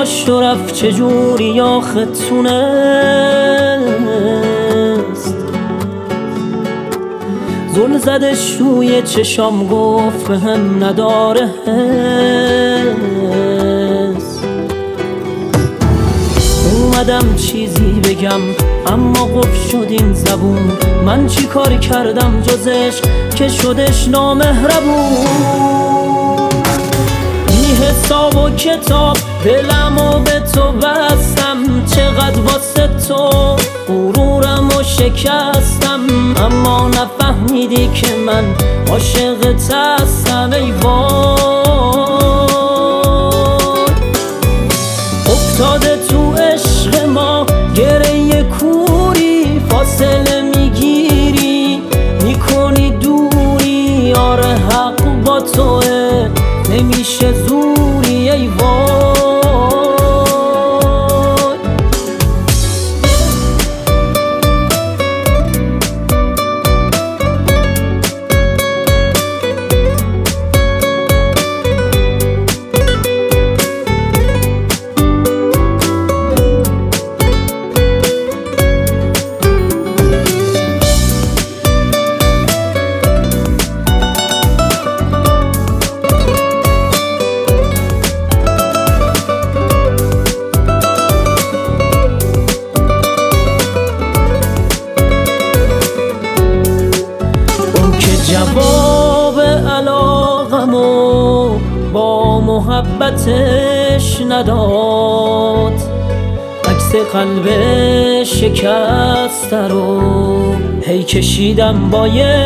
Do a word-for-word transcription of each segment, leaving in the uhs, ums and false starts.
داشت و رفت چجوری آخه تونست زل زدش روی چشام گفت به هم نداره حس. اومدم چیزی بگم اما قفل شد این زبون، من چی کار کردم جزش که شدش نامهربون. بی حساب و کتاب دلمو به تو بستم، چقدر واسه تو غرورم و شکستم، اما نفهمیدی که من عاشقت هستم. ای وای افتاده تو عشق ما گره کوری، فاصله میگیری میکنی دوری، آره حق با توه نمیشه زوری. ای وای جواب علاقمو با محبتش نداد، عکس قلب شکسته رو هی کشیدم با یه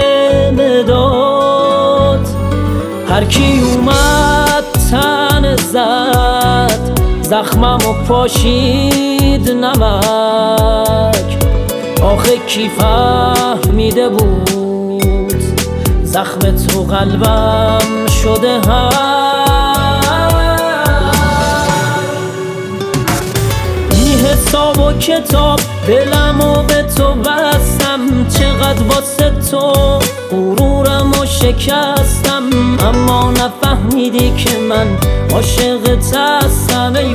مداد. هر کی اومد تن زد زخممو پاشید نمک، آخه کی فهمیده بود زخم تو قلبم شده هم. بی حساب و کتاب دلمو به تو بستم، چقدر واسه تو غرورم و شکستم، اما نفهمیدی که من عاشقت هستم. ای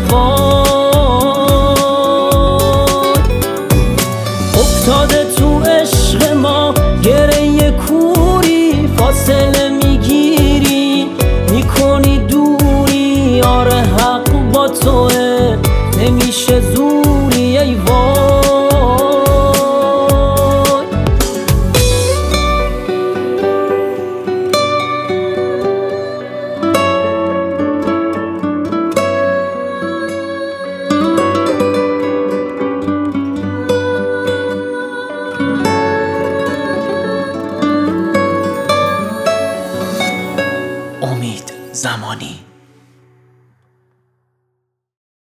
وای افتاده تو عشق ما گره کوری، فاصله میگیری میکنی دوری، آره حق با توه نمیشه زوری. ای وای امید زمانی.